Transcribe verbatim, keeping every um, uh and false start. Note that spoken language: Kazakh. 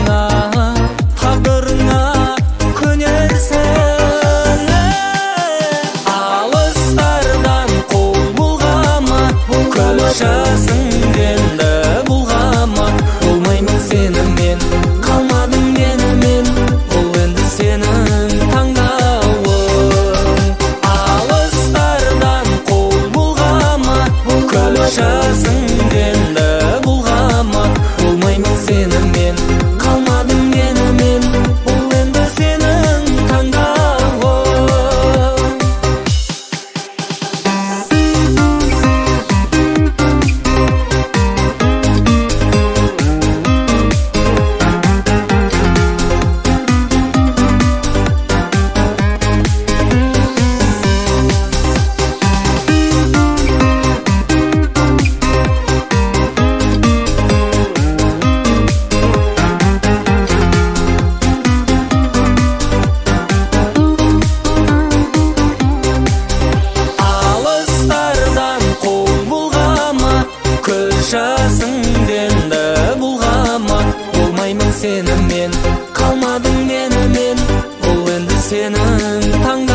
тағдырыңа тағдырыңа көнерсің. Алыстардан қол бұлғама, көшесің енді бұлғама. Болмаймын сенімен, қалмадың менімен, бұл енді сенің таңдауың. Алыстардан қол бұлғама, көшесің енді бұлғама. Болмаймын сенімен, қалмадың менімен, бұл енді сенің таңдауың. Көшесің енді бұлғама, болмаймын сенімен, қалмадың менімен, бұл енді сенің таңдауың.